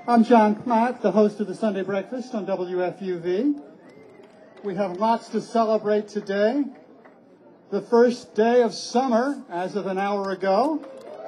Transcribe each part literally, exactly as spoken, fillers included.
I'm John Platt, the host of the Sunday Breakfast on W F U V. We have lots to celebrate today. The first day of summer, as of an hour ago.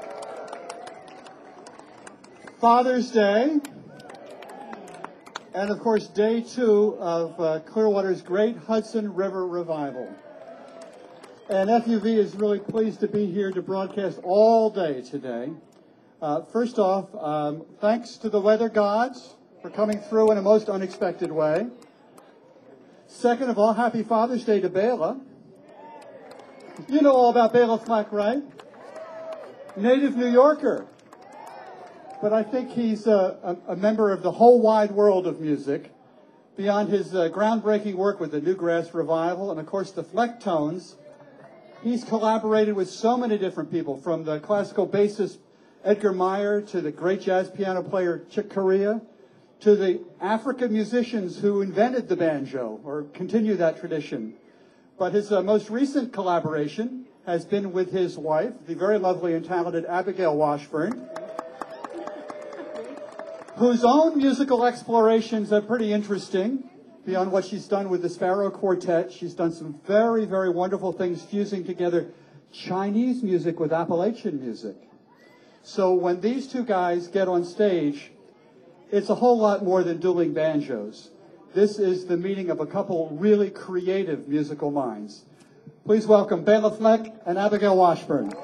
Father's Day. And, of course, day two of uh, Clearwater's Great Hudson River Revival. And F U V is really pleased to be here to broadcast all day today. Uh, first off, um, thanks to the weather gods for coming through in a most unexpected way. Second of all, happy Father's Day to Bela. You know all about Bela Fleck, right? Native New Yorker. But I think he's a, a, a member of the whole wide world of music, beyond his uh, groundbreaking work with the Newgrass Revival and, of course, the Flecktones. He's collaborated with so many different people, from the classical bassist Edgar Meyer to the great jazz piano player Chick Corea, to the African musicians who invented the banjo or continue that tradition. But his uh, most recent collaboration has been with his wife, the very lovely and talented Abigail Washburn, whose own musical explorations are pretty interesting. Beyond what she's done with the Sparrow Quartet, she's done some very, very wonderful things fusing together Chinese music with Appalachian music. So when these two guys get on stage, it's a whole lot more than dueling banjos. This is the meeting of a couple really creative musical minds. Please welcome Bela Fleck and Abigail Washburn.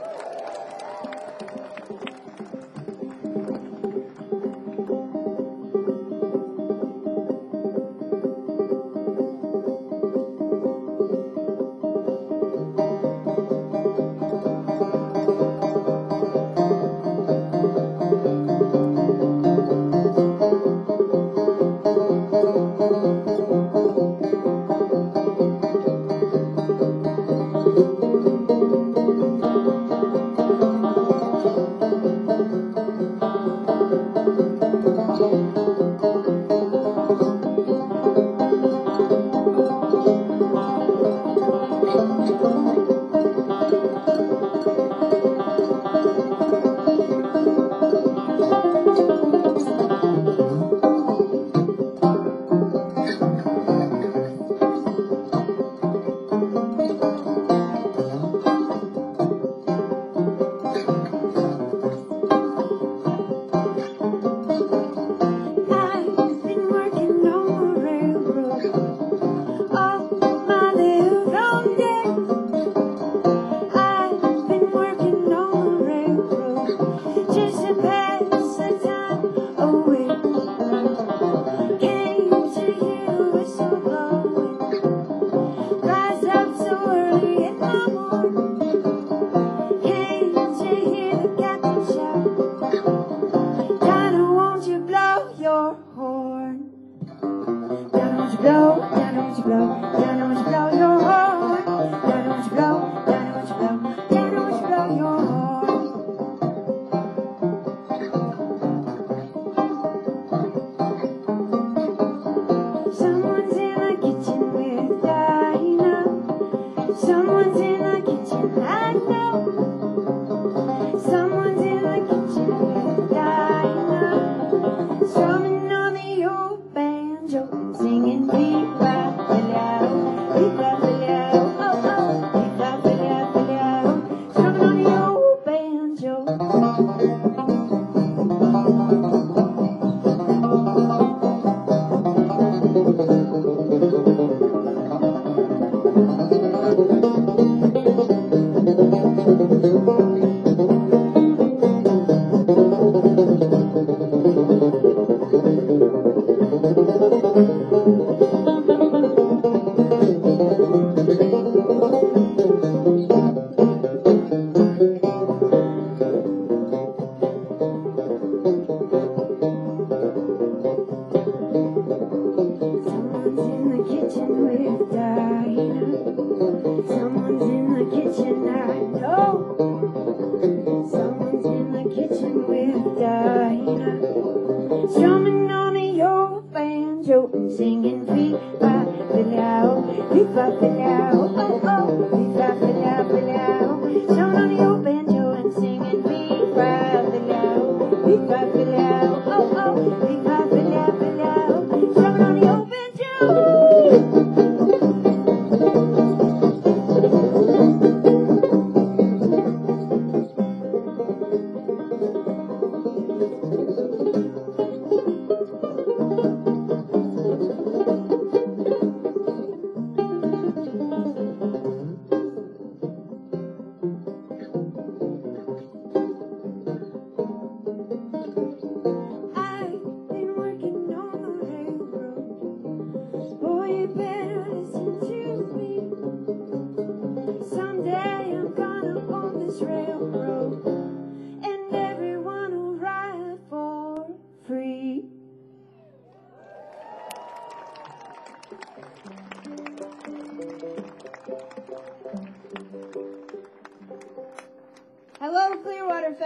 Oh, oh,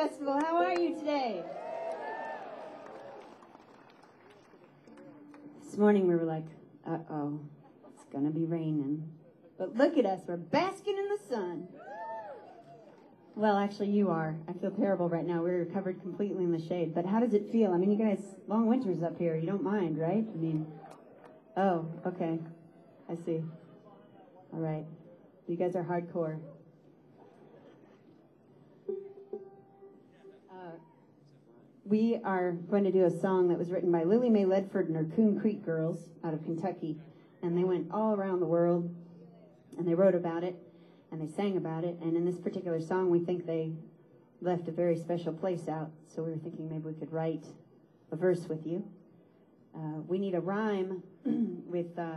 Festival. How are you today? This morning we were like, uh-oh, it's going to be raining. But look at us. We're basking in the sun. Well, actually, you are. I feel terrible right now. We're covered completely in the shade. But how does it feel? I mean, you guys, long winters up here. You don't mind, right? I mean, oh, okay. I see. All right. You guys are hardcore. Uh, we are going to do a song that was written by Lily Mae Ledford and her Coon Creek Girls out of Kentucky. And they went all around the world, and they wrote about it. And they sang about it, and in this particular song, we think they left a very special place out. So we were thinking maybe we could write a verse with you. Uh, we need a rhyme with uh,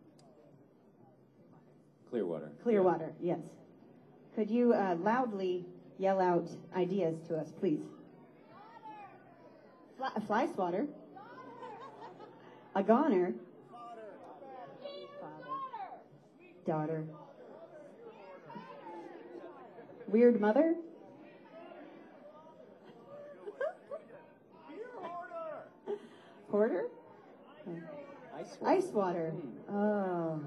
Clearwater. Clearwater, yes. Could you uh, loudly yell out ideas to us, please? Fly, a fly swatter. A goner. Father. Daughter. Weird mother? Porter? Ice water. Ice water. Oh.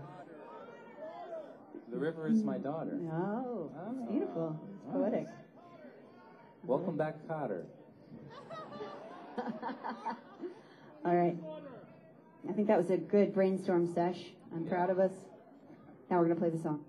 The river is my daughter. Oh, Oh. beautiful. It's Nice. poetic. Welcome back, Cotter. All right. I think that was a good brainstorm sesh. I'm proud of us. Now we're going to play the song.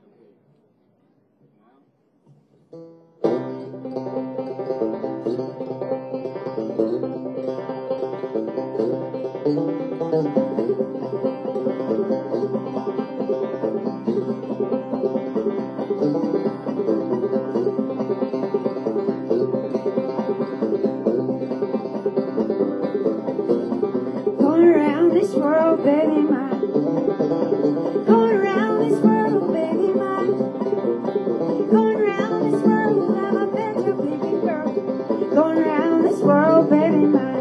Going around this world, baby, mine. Going around this world, baby, mine. Going around this world, I'm a better baby girl. Going around this world, baby, mine.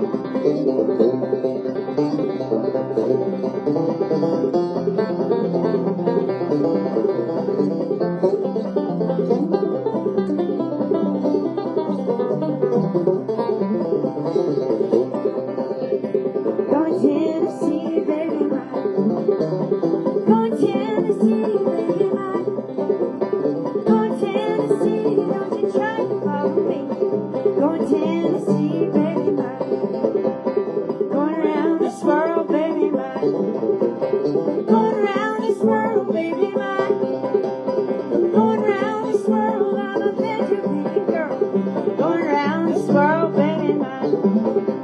Going Tennessee, baby, mine. Going Tennessee, baby, mine. Going Tennessee, don't you try to follow me. Going Tennessee, baby, mine. Going around this world, baby, mine. Going around this world, baby, mine. Going around this world, I'm a better baby girl. Going around this world, baby, mine.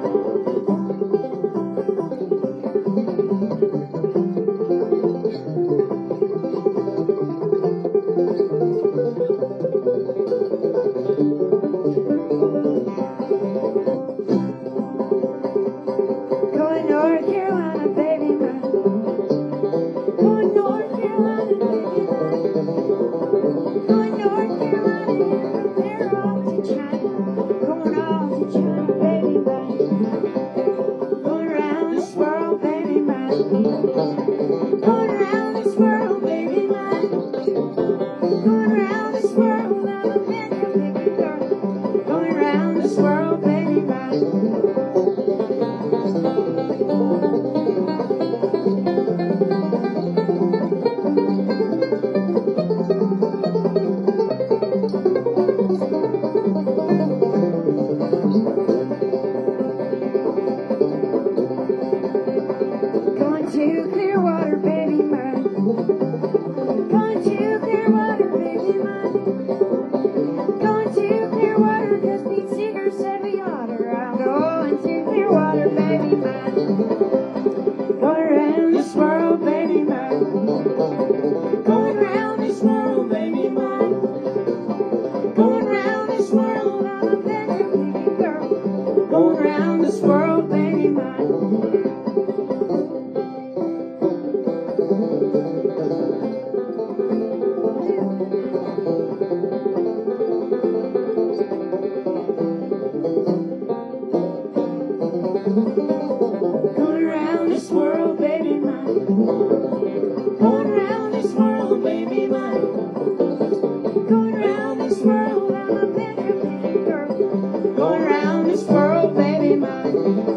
Going North Carolina, baby, mine. Going North Carolina, baby, mine. Going North Carolina, and from there off to China. Going off to China, baby, mine. Going around this world, baby, mine. Going around this world, baby, mine. Going around this world, I'm a better baby girl. Going around this world, baby, mine. Going to Clearwater, baby, mine. Going to Clearwater, baby, mine. Going to Clearwater, 'cause Pete Seeger said we oughter. I'm going to Clearwater, baby, mine. Going around this world, baby, mine. Going around this world, baby, mine. Going around this world, I'm a better baby girl. Going around this world, baby, mine. Going around this world, baby, mine. Going around this world, baby, mine. Going around this world, I'm a better baby girl. this world, baby mine.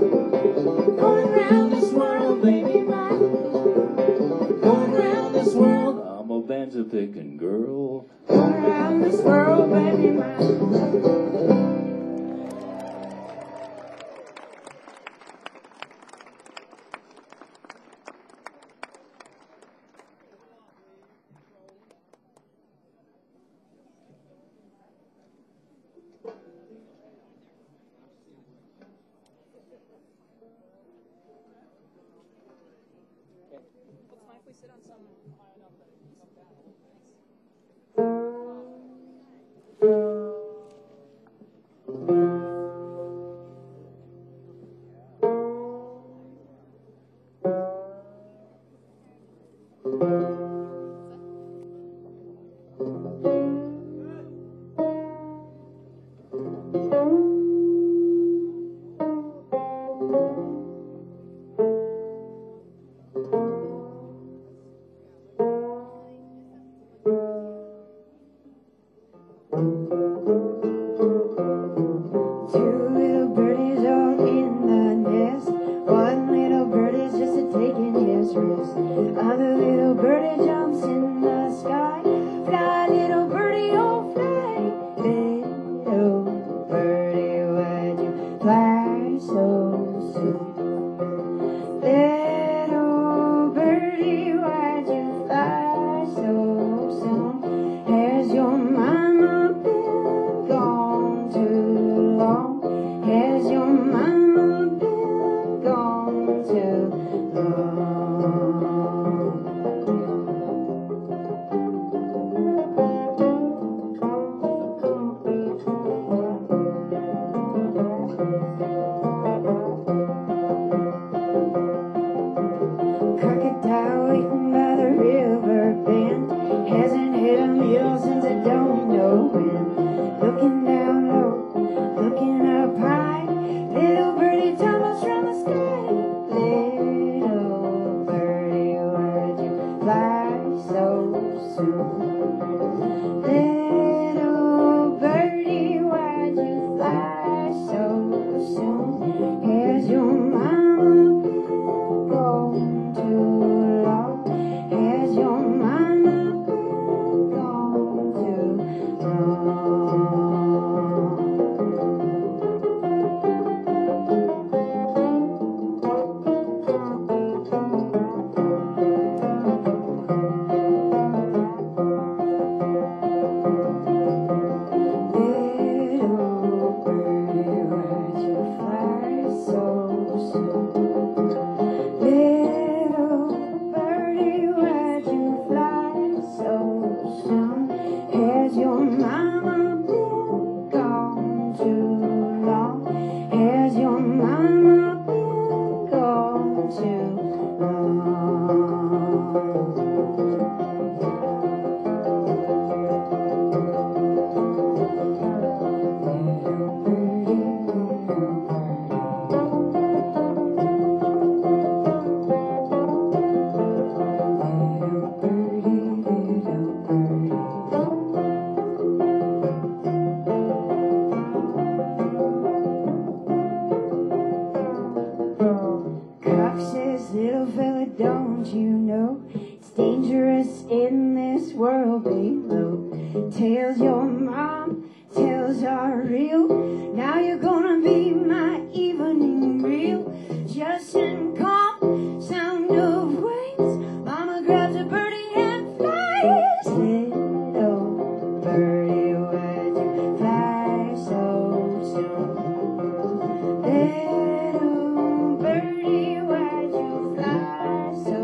Going round this world, baby mine. Going round this world. I'm a banjo picking girl. Going round this world, baby mine.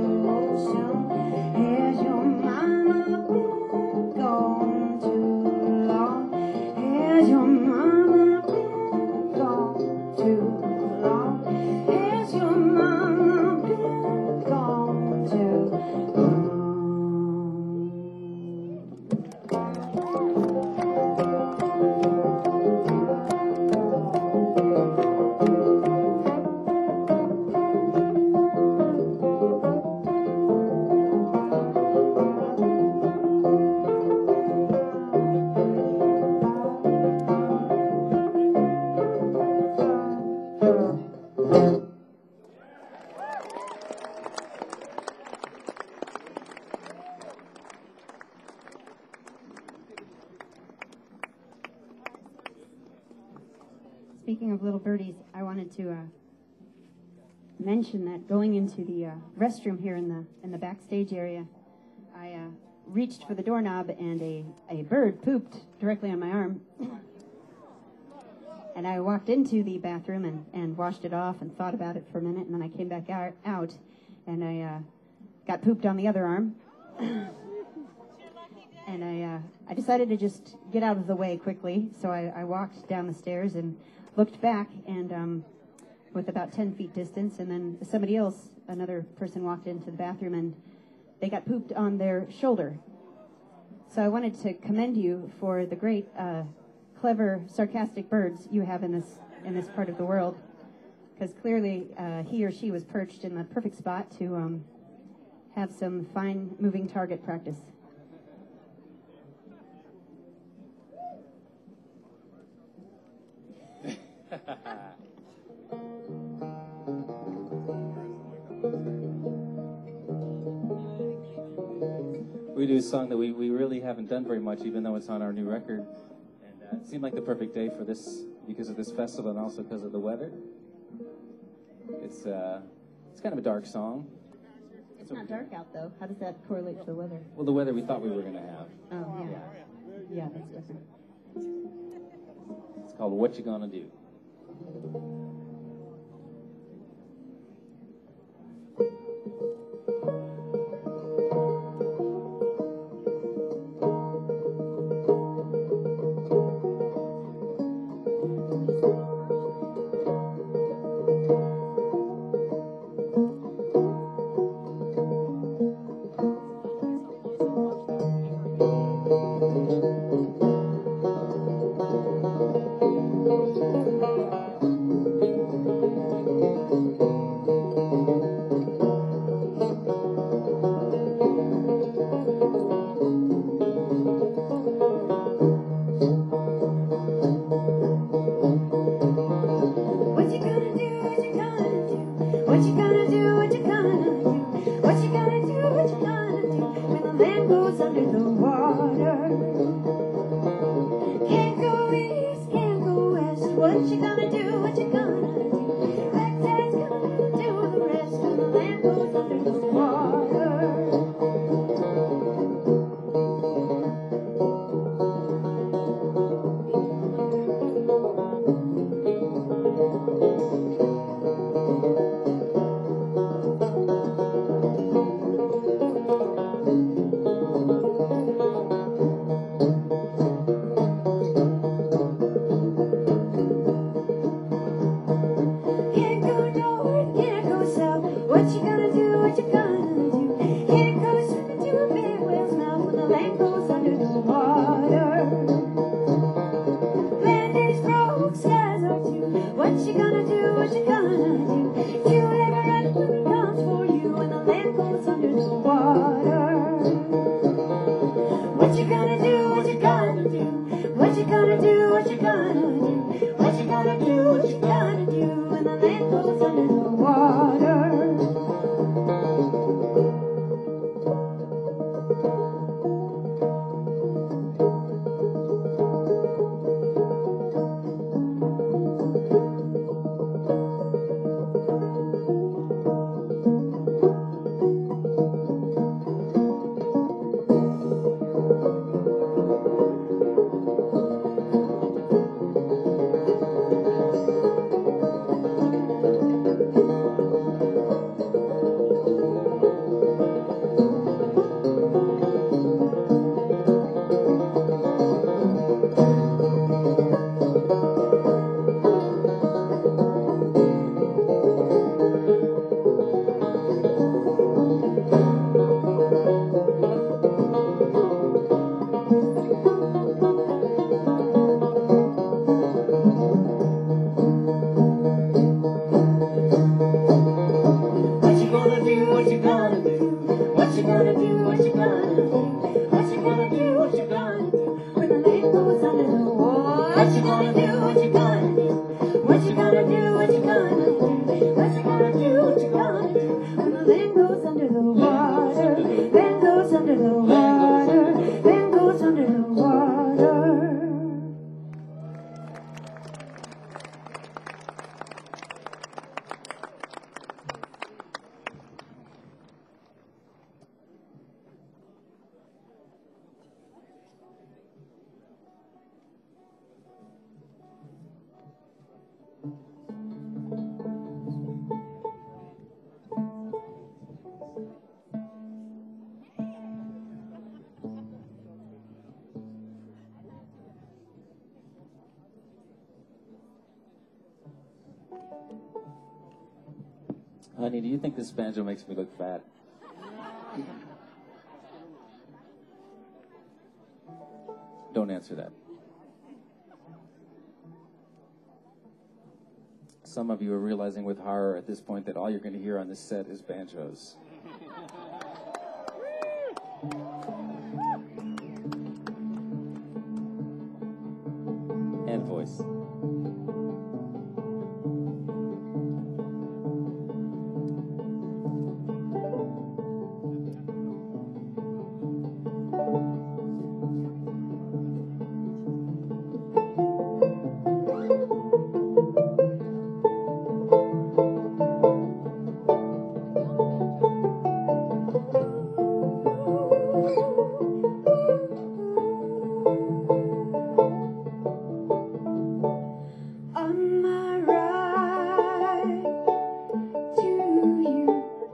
Has your mama been gone too Speaking of little birdies, I wanted to uh, mention that going into the uh, restroom here in the in the backstage area, I uh, reached for the doorknob and a, a bird pooped directly on my arm. And I walked into the bathroom and, and washed it off and thought about it for a minute, and then I came back out, out and I uh, got pooped on the other arm. And I uh, I decided to just get out of the way quickly, so I, I walked down the stairs and looked back, and um, with about ten feet distance, and then somebody else, another person walked into the bathroom, and they got pooped on their shoulder. So I wanted to commend you for the great, uh, clever, sarcastic birds you have in this in this part of the world, because clearly uh, he or she was perched in the perfect spot to um, have some fine moving target practice. We do a song that we, we really haven't done very much, even though it's on our new record. And uh, it seemed like the perfect day for this, because of this festival and also because of the weather. It's uh, it's kind of a dark song. It's not dark out, though. How does that correlate to the weather? Well, the weather we thought we were going to have. Oh, yeah. Yeah. Yeah, that's different. It's called What You Gonna Do. Honey, do you think this banjo makes me look fat? Don't answer that. Some of you are realizing with horror at this point that all you're going to hear on this set is banjos. And voice. On my ride to you,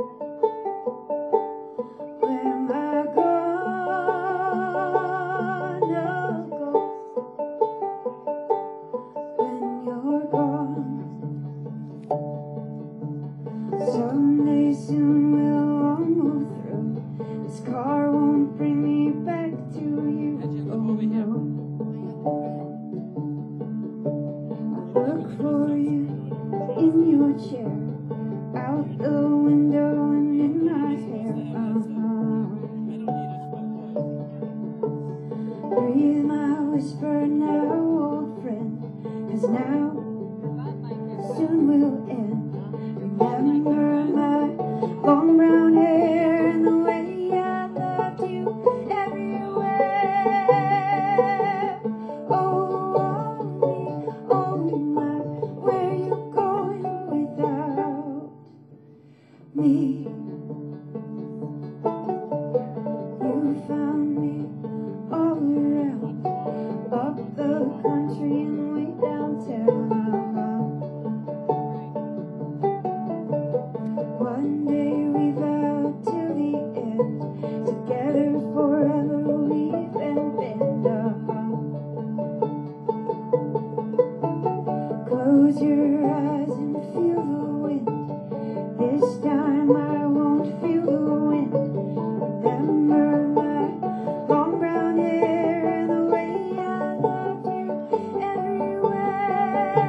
where am I gonna go when you're gone? Someday soon we'll all move through. This car won't bring me back to you. Oh no. Look for you in your chair, out the window and in my hair. Uh-huh. Breathe my whisper now, old friend, 'cause now soon will end. Remember my long brown hair and the way I loved you everywhere. Oh, me, oh my, where you going without me? You found me all around, up the country and way downtown. One day we vowed till the end, together forever we've been bent. Uh-huh. Close your eyes and feel the wind. This time I won't feel the wind. Remember my long brown hair and the way I loved you everywhere.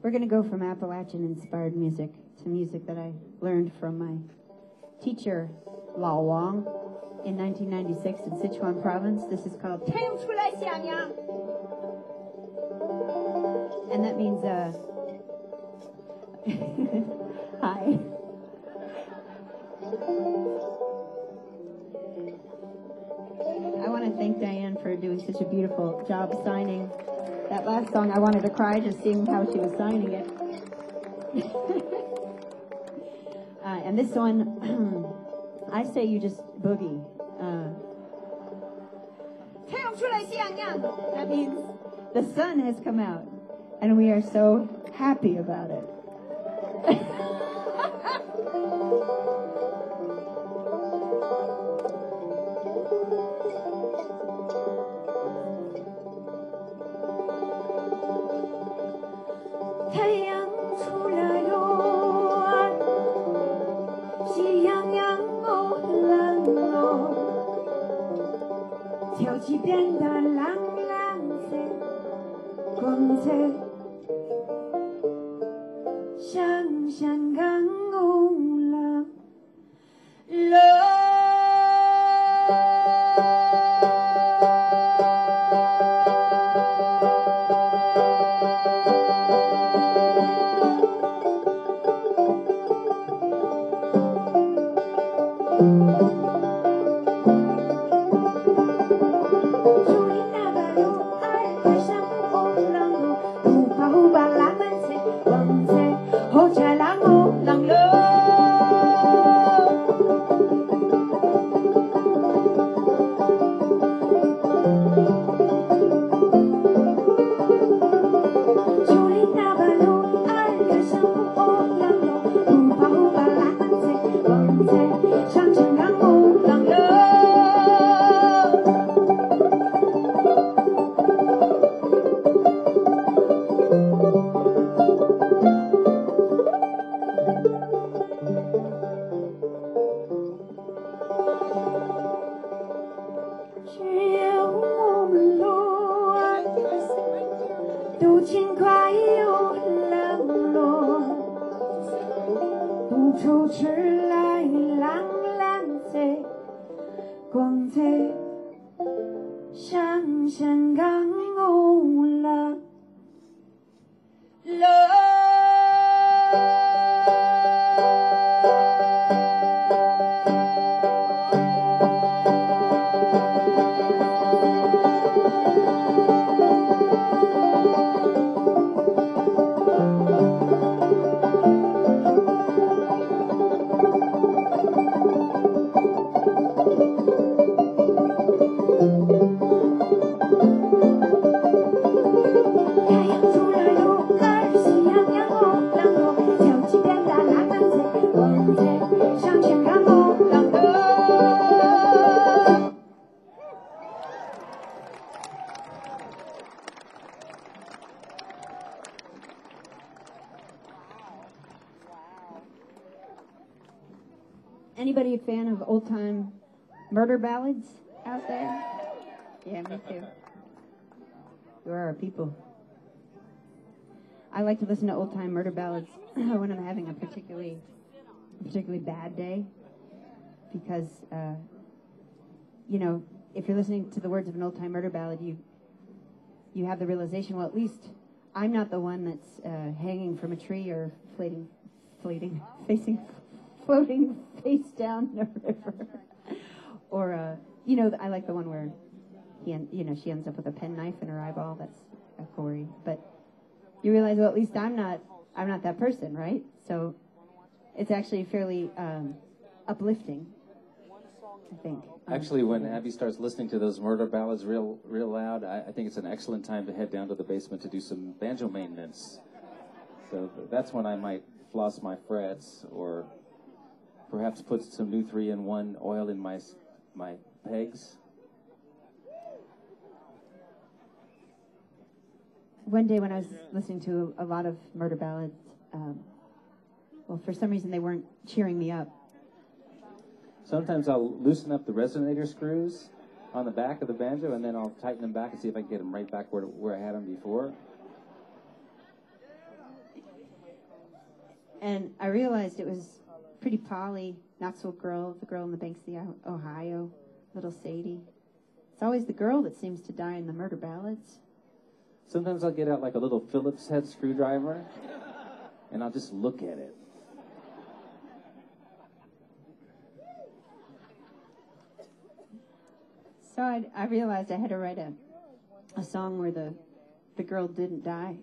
We're going to go from Appalachian-inspired music to music that I learned from my teacher, Lao Wang, in nineteen ninety-six in Sichuan province. This is called 太阳出来想呀 and that means, uh, hi. I want to thank Diane for doing such a beautiful job signing that last song. I wanted to cry just seeing how she was signing it. uh, and this one, I say you just boogie. Uh, 太阳出来想呀 that means the sun has come out, and we are so happy about it. Anybody a fan of old-time murder ballads out there? Yeah, me too. Where are our people? I like to listen to old-time murder ballads when I'm having a particularly, particularly bad day, because, uh, you know, if you're listening to the words of an old-time murder ballad, you, you have the realization, well, at least I'm not the one that's uh, hanging from a tree or floating, floating, facing. floating face down in a river. Or, uh, you know, I like the one where, he, en- you know, she ends up with a penknife in her eyeball. That's a Corey. But you realize, well, at least I'm not, I'm not that person, right? So it's actually fairly um, uplifting, I think. Actually, when Abby starts listening to those murder ballads real, real loud, I, I think it's an excellent time to head down to the basement to do some banjo maintenance. So that's when I might floss my frets, or perhaps put some new three in one oil in my my pegs. One day when I was listening to a, a lot of murder ballads, um, well, for some reason they weren't cheering me up. Sometimes I'll loosen up the resonator screws on the back of the banjo, and then I'll tighten them back and see if I can get them right back where, where I had them before. And I realized it was Pretty Polly, Knoxville girl, the girl in the banks of the Ohio, little Sadie. It's always the girl that seems to die in the murder ballads. Sometimes I'll get out like a little Phillips head screwdriver, and I'll just look at it. So I, I realized I had to write a, a song where the, the girl didn't die.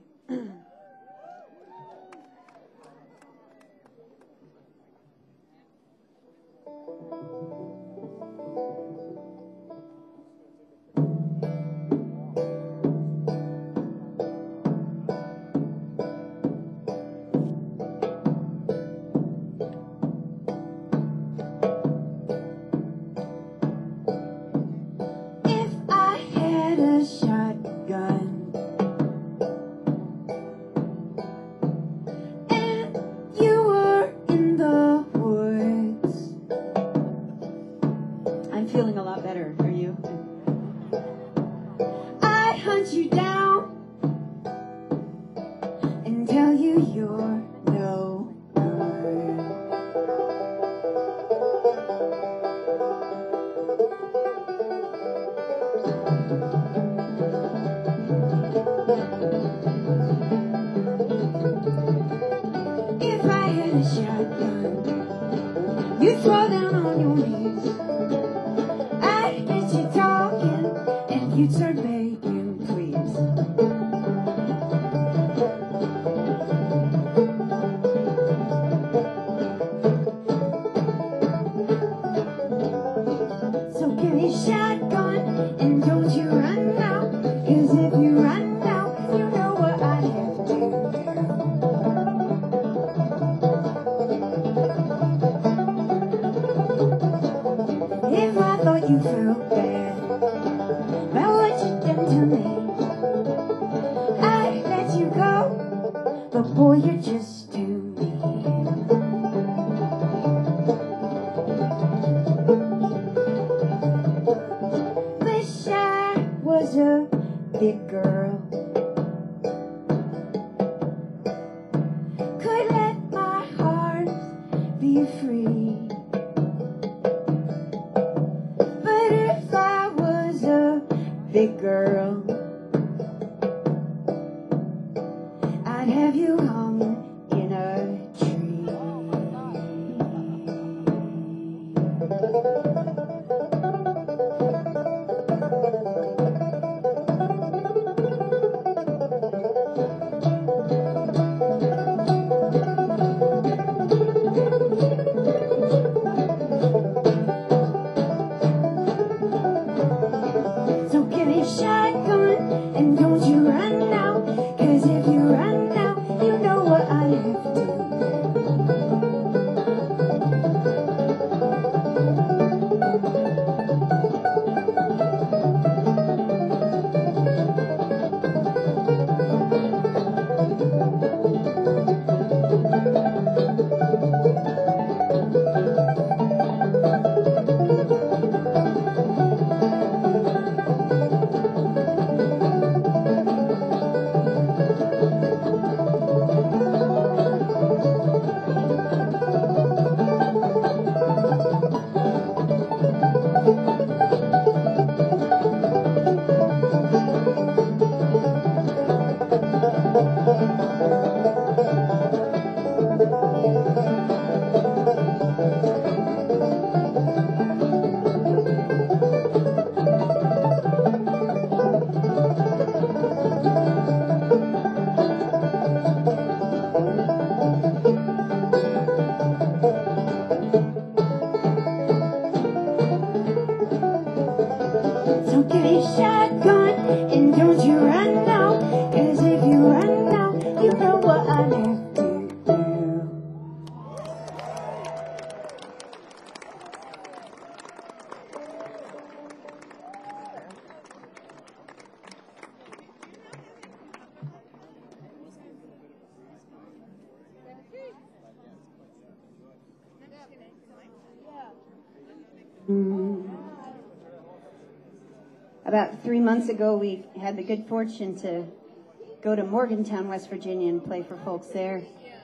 About three months ago, we had the good fortune to go to Morgantown, West Virginia, and play for folks there.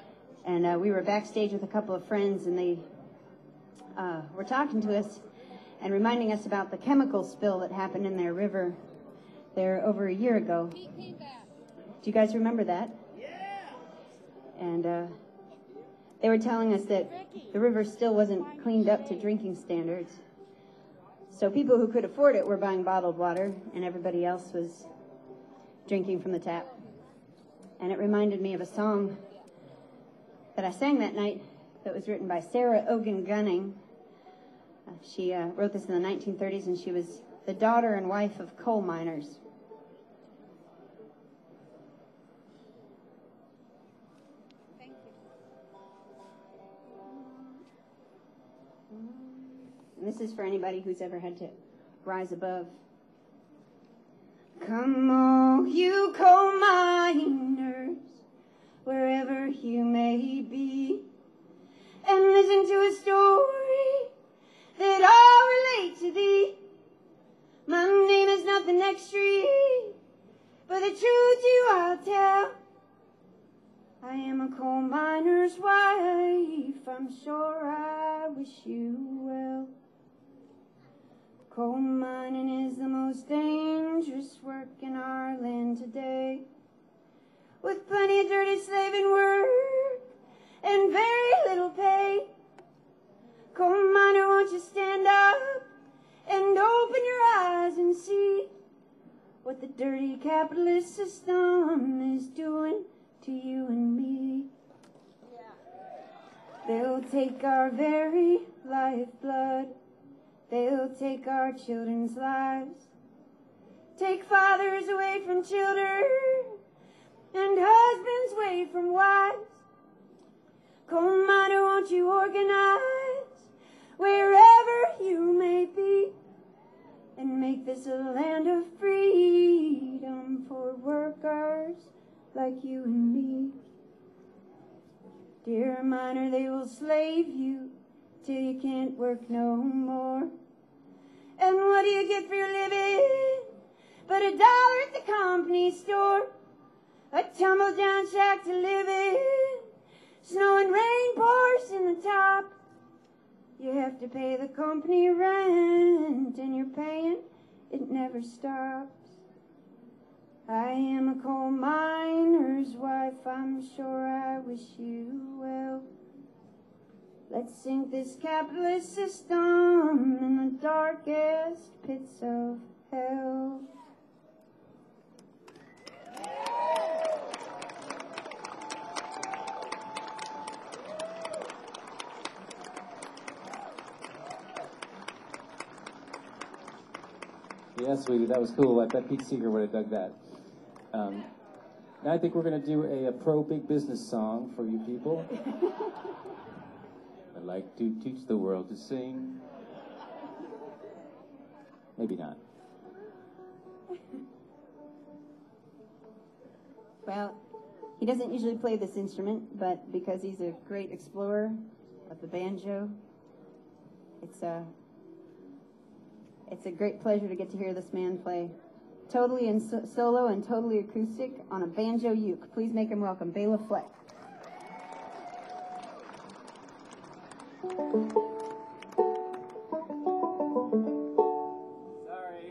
And uh, we were backstage with a couple of friends, and they uh, were talking to us and reminding us about the chemical spill that happened in their river there over a year ago. Do you guys remember that? Yeah. And uh, they were telling us that the river still wasn't cleaned up to drinking standards. So people who could afford it were buying bottled water, and everybody else was drinking from the tap. And it reminded me of a song that I sang that night that was written by Sarah Ogan Gunning. Uh, she uh, wrote this in the nineteen thirties, and she was the daughter and wife of coal miners. Thank you. And this is for anybody who's ever had to rise above. Come on, you coal miners, wherever you may be, and listen to a story that I'll relate to thee. My name is not the next tree, but the truth you I'll tell. I am a coal miner's wife, I'm sure I wish you well. Coal mining is the most dangerous work in our land today, with plenty of dirty slaving work and very little pay. Coal miner, won't you stand up and open your eyes and see what the dirty capitalist system is doing to you and me? They'll take our very lifeblood, they'll take our children's lives, take fathers away from children and husbands away from wives. Coal miner, won't you organize wherever you may be, and make this a land of freedom for workers like you and me. Dear miner, they will slave you till you can't work no more. And what do you get for your living but a dollar at the company store? A tumble down shack to live in, snow and rain pours in the top. You have to pay the company rent, and you're paying, it never stops. I am a coal miner's wife, I'm sure I wish you well. Let's sink this capitalist system in the darkest pits of hell. Yeah, sweetie, that was cool. I bet Pete Seeger would have dug that. Um, now I think we're going to do a, a pro big business song for you people. I'd like to teach the world to sing. Maybe not. Well, he doesn't usually play this instrument, but because he's a great explorer of the banjo, it's a, it's a great pleasure to get to hear this man play totally in so- solo and totally acoustic on a banjo uke. Please make him welcome, Bela Fleck. Sorry.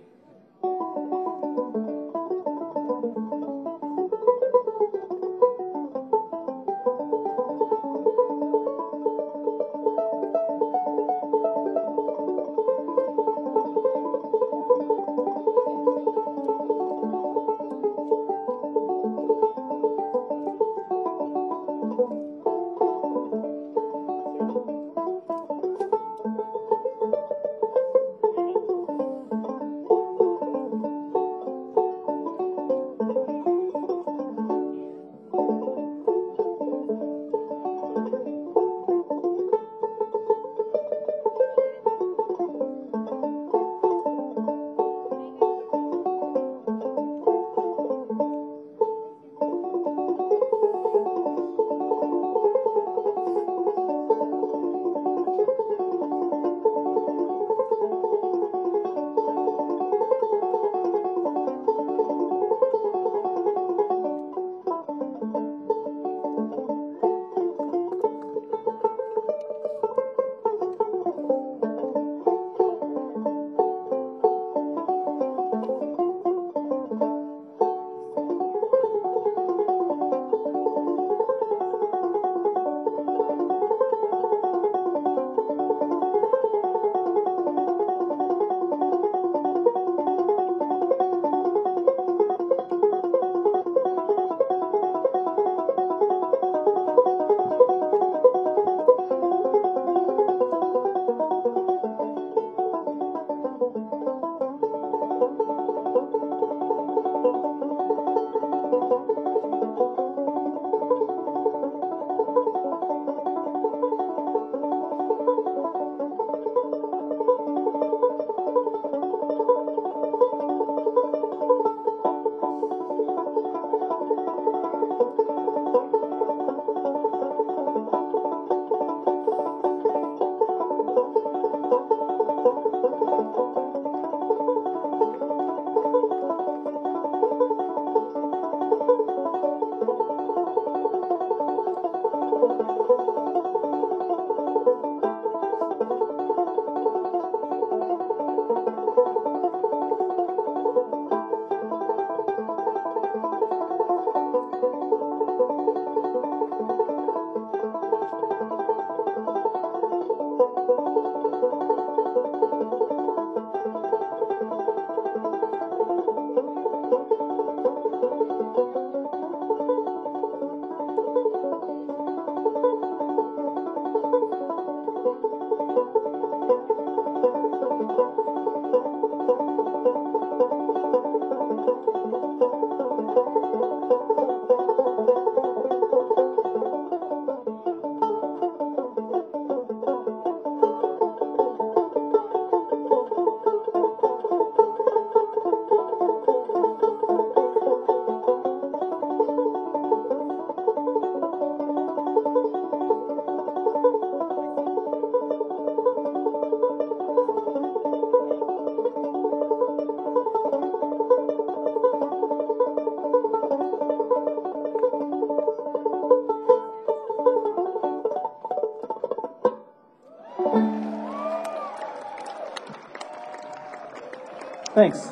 Thanks.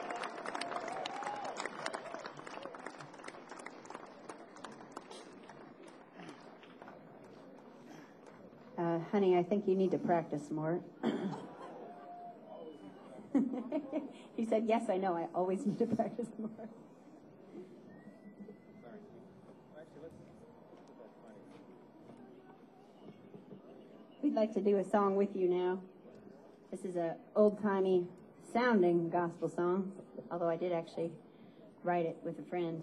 Uh, honey, I think you need to practice more. He said, yes, I know. I always need to practice more. We'd like to do a song with you now. This is a old-timey sounding gospel song, although I did actually write it with a friend.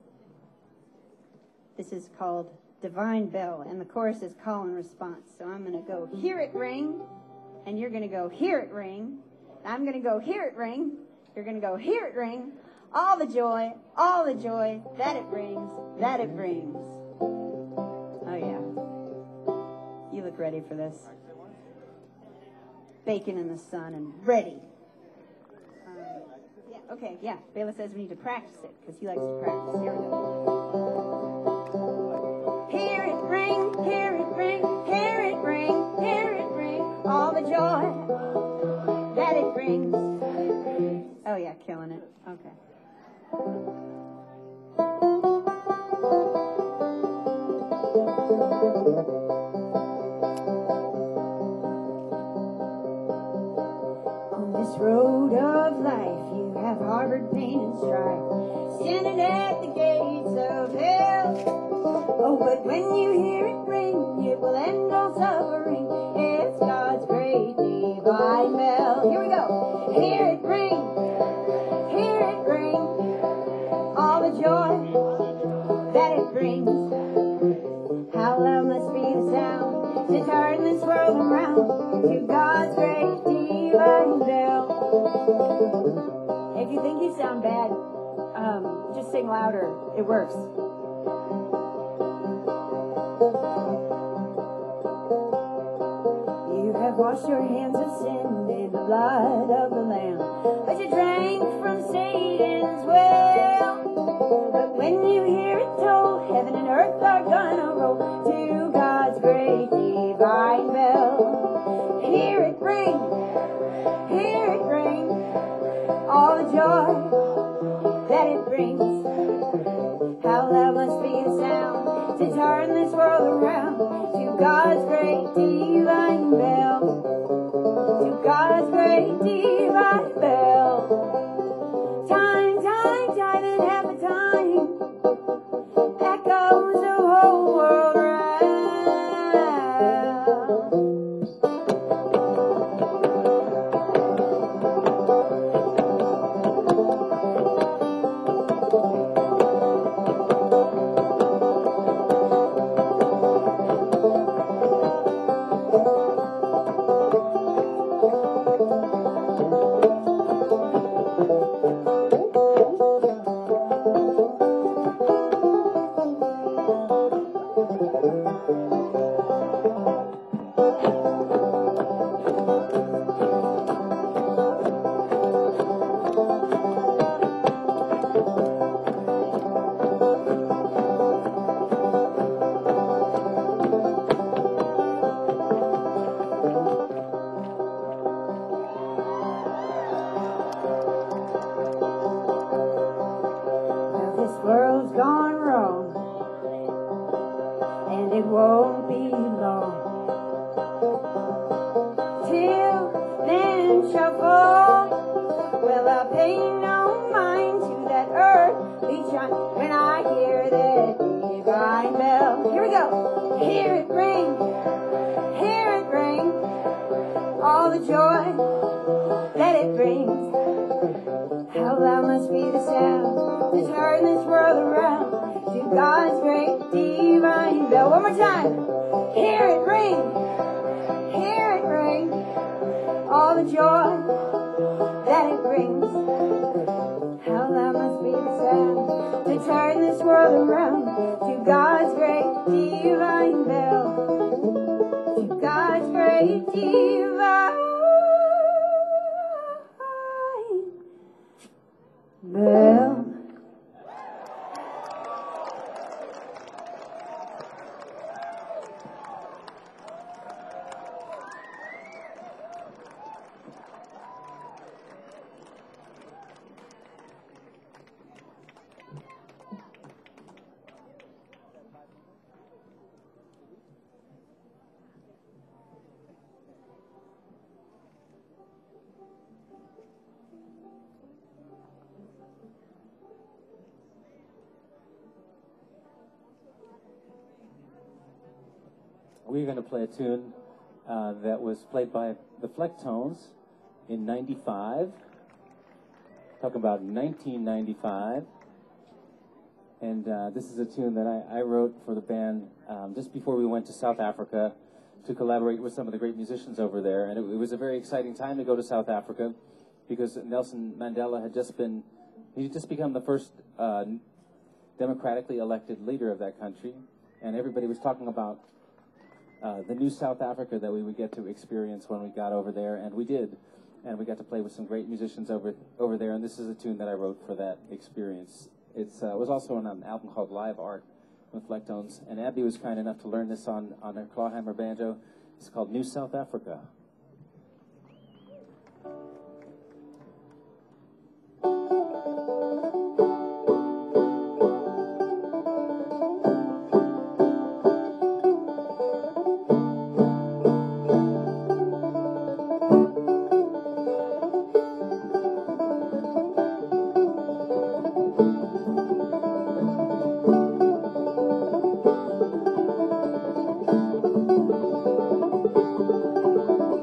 This is called Divine Bell, and the chorus is call and response. So I'm going to go, hear it ring, and you're going to go, hear it ring. I'm going to go, hear it ring. You're going to go, hear it ring. All the joy, all the joy that it brings, that it brings. Oh, yeah. You look ready for this. Bacon in the sun and ready. Um, yeah, okay, yeah. Bela says we need to practice it because he likes to practice. Here we go. Hear it ring, hear it ring, hear it ring, hear it ring. All the joy that it brings. Oh, yeah, killing it. Okay. On this road of life, you have harbored pain and strife, standing at the gates of hell. Oh, but when you hear it ring, it will end all suffering. It's God's great divine bell. Here we go. Hear it ring, hear it ring, all the joy that it brings. How loud must be the sound to turn this world around to God's great divine bell. If you think you sound bad, um, just sing louder. It works. You have washed your hands of sin in the blood of the Lamb, but you drank from Satan's well. But when you hear it toll, heaven and earth are gonna roll to God's great divine bell. And hear it ring, hear it ring, all the joy that it brings. How loud must be the sound to turn this world around to God's great divine bell, to God's great divine bell. Time, time, time and half a time, echoes the whole world round. This world's gone wrong, and it won't be long till men shall fall. Well, I'll pay no mind to that earthly chime when I hear that divine bell. Here we go. Hear it ring, hear it ring, all the joy that it brings. How loud must be the sound to turn this world around to God's great divine bell. One more time. Hear it ring, hear it ring, all the joy that it brings. How loud must be the sound to turn this world around to God's great divine bell, to God's great divine bell. we're going to play a tune uh, that was played by the Flecktones in ninety-five. Talking about nineteen ninety-five. And uh, this is a tune that I, I wrote for the band um, just before we went to South Africa to collaborate with some of the great musicians over there. And it, it was a very exciting time to go to South Africa because Nelson Mandela had just been, he had just become the first uh, democratically elected leader of that country. And everybody was talking about uh, the new South Africa that we would get to experience when we got over there. And we did. And we got to play with some great musicians over over there. And this is a tune that I wrote for that experience. It's, uh, it was also on an album called Live Art with Flecktones. And Abby was kind enough to learn this on, on her clawhammer banjo. It's called New South Africa. Thank you.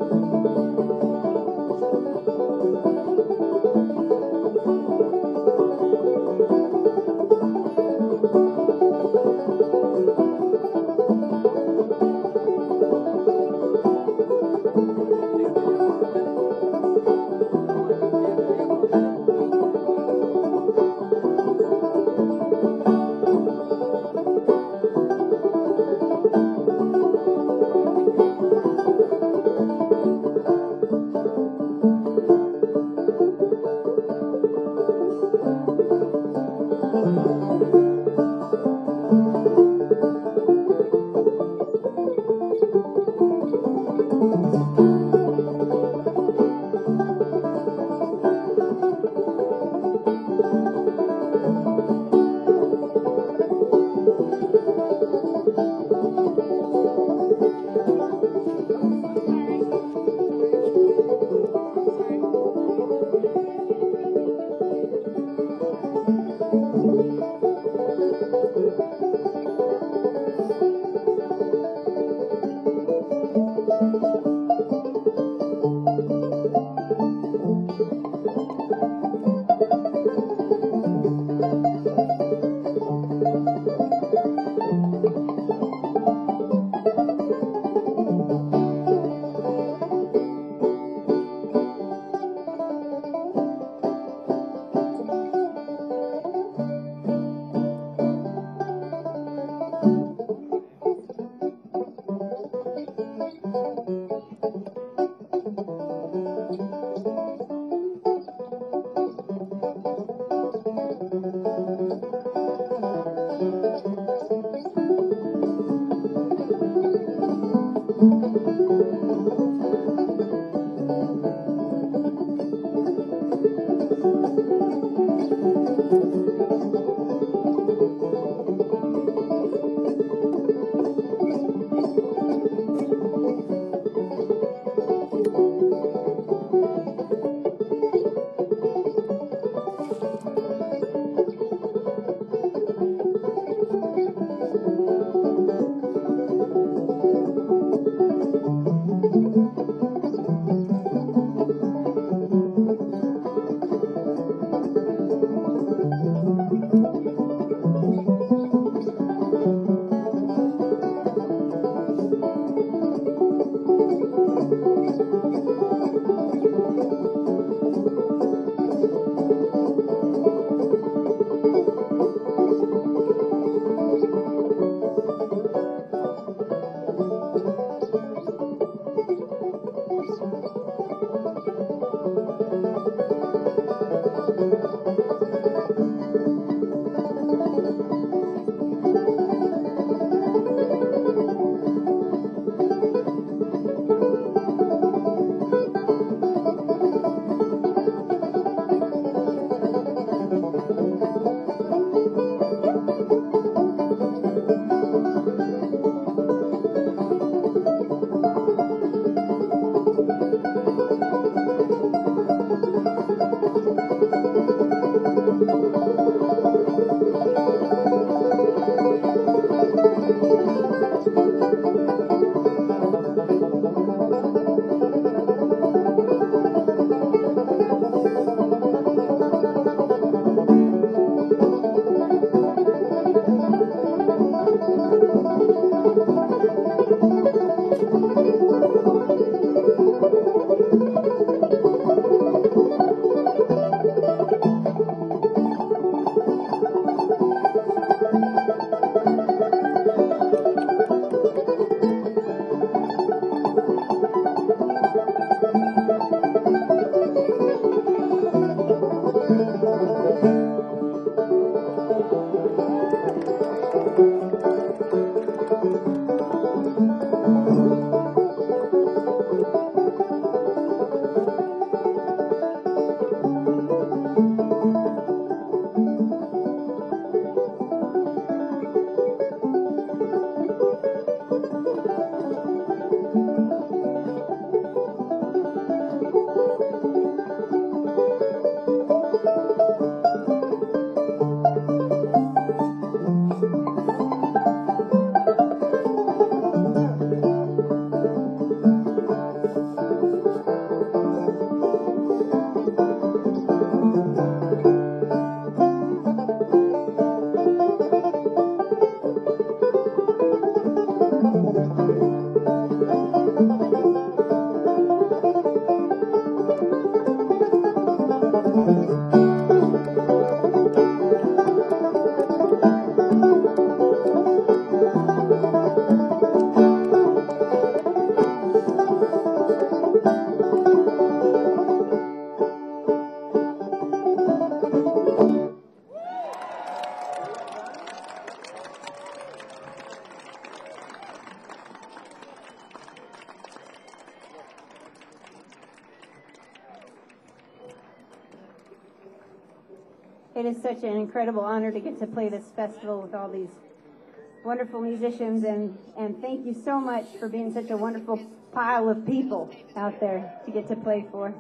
It is such an incredible honor to get to play this festival with all these wonderful musicians, and, and thank you so much for being such a wonderful pile of people out there to get to play for.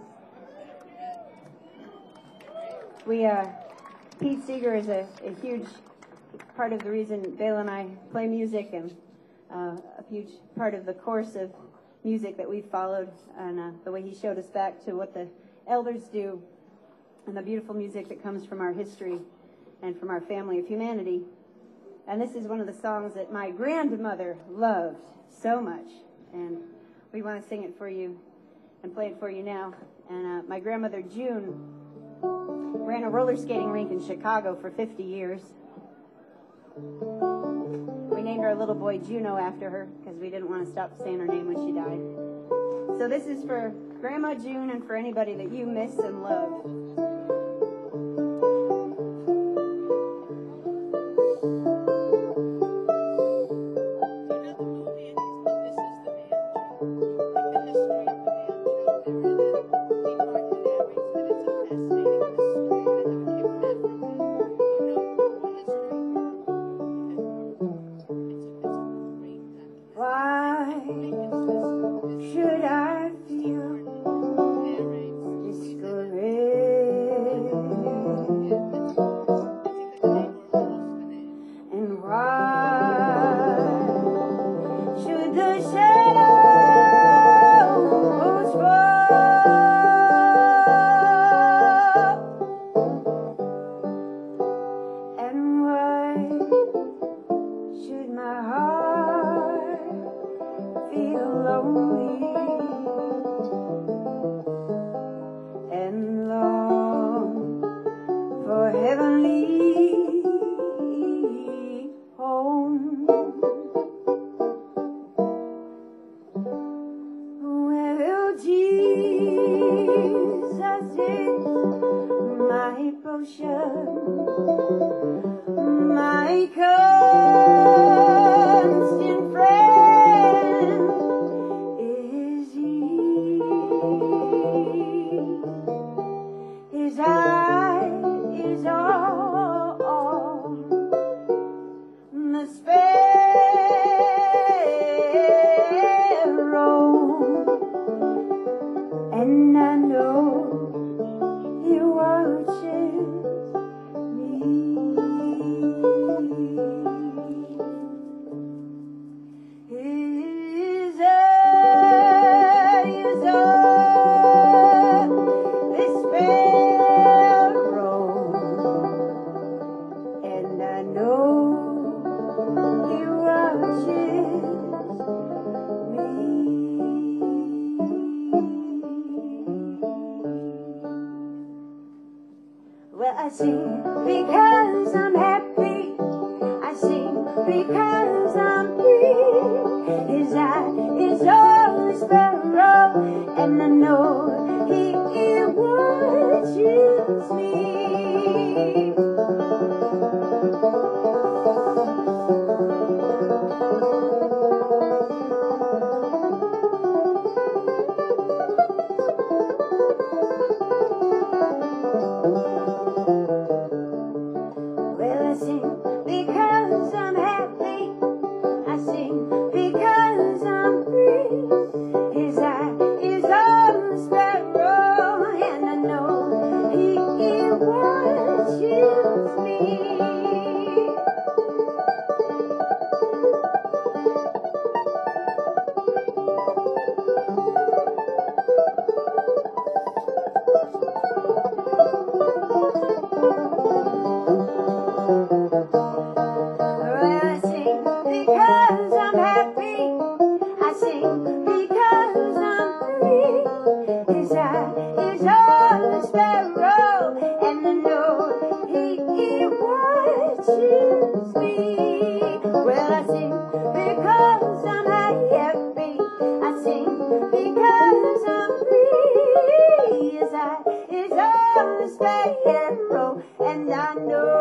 We, uh, Pete Seeger is a, a huge part of the reason Dale and I play music, and uh, a huge part of the course of music that we've followed, and uh, the way he showed us back to what the elders do and the beautiful music that comes from our history and from our family of humanity. And this is one of the songs that my grandmother loved so much, and we want to sing it for you and play it for you now. And uh, my grandmother June ran a roller skating rink in Chicago for fifty years. We named our little boy Juno after her because we didn't want to stop saying her name when she died. So this is for Grandma June and for anybody that you miss and love. He a sparrow, and I know he, he watches me. Well, I sing because I'm happy. I sing because I'm free. His eye is on the sparrow, and I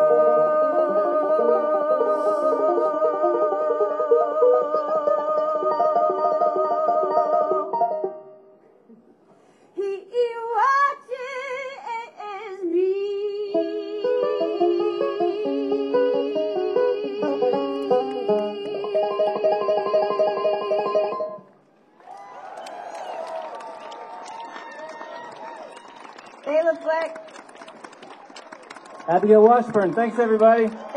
know he watches me. Caleb Black. Abigail Washburn, thanks everybody.